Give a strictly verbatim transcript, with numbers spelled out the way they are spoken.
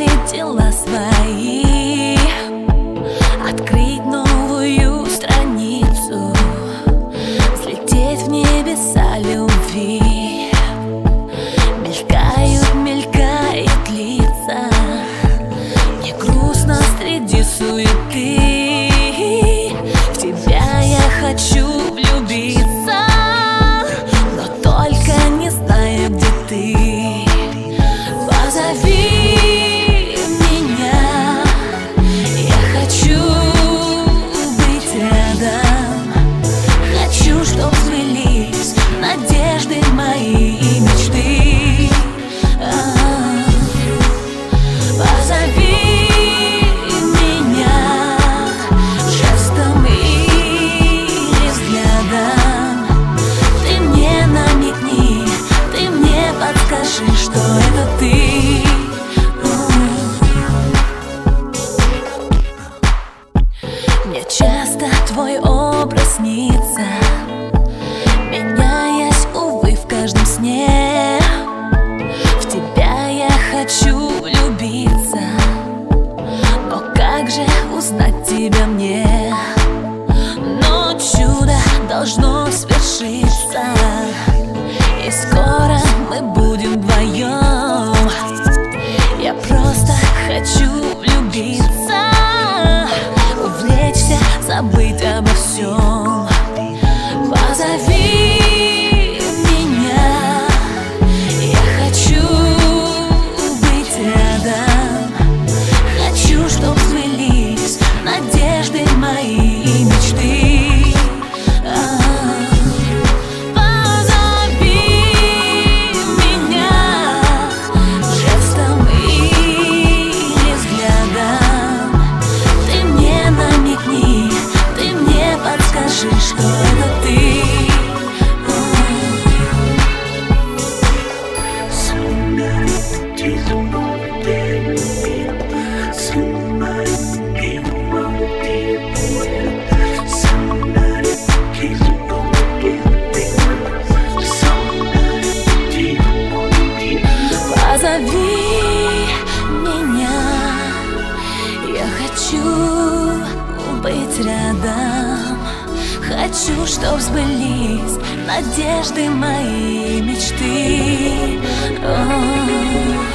закрыть дела свои, открыть новую страницу, взлететь в небеса любви. Мелькают, мелькают лица, мне грустно среди суеты. В тебя я хочу влюбиться, но только не знаю, где ты. Позови меня, я хочу быть рядом. Хочу, чтоб сбылись надежды мои и мечты. А-а-а. Позови меня жестом или взглядом. Ты мне намекни, ты мне подскажи, что это ты. Мне часто твой образ снится, меняясь, увы, в каждом сне. В тебя я хочу влюбиться, но как же узнать тебя мне? Но чудо должно свершиться, и скоро мы будем вдвоем. Я просто хочу влюбиться, увлечься, забыть обо всем. Позови меня, я хочу быть рядом. Хочу, чтоб сбылись надежды мои и мечты. А-а-а. Позови меня жестом или взглядом. Ты мне намекни, ты мне подскажи, что это ты. Позови меня, я хочу быть рядом. Хочу, чтоб сбылись надежды мои, мечты. О-о-о.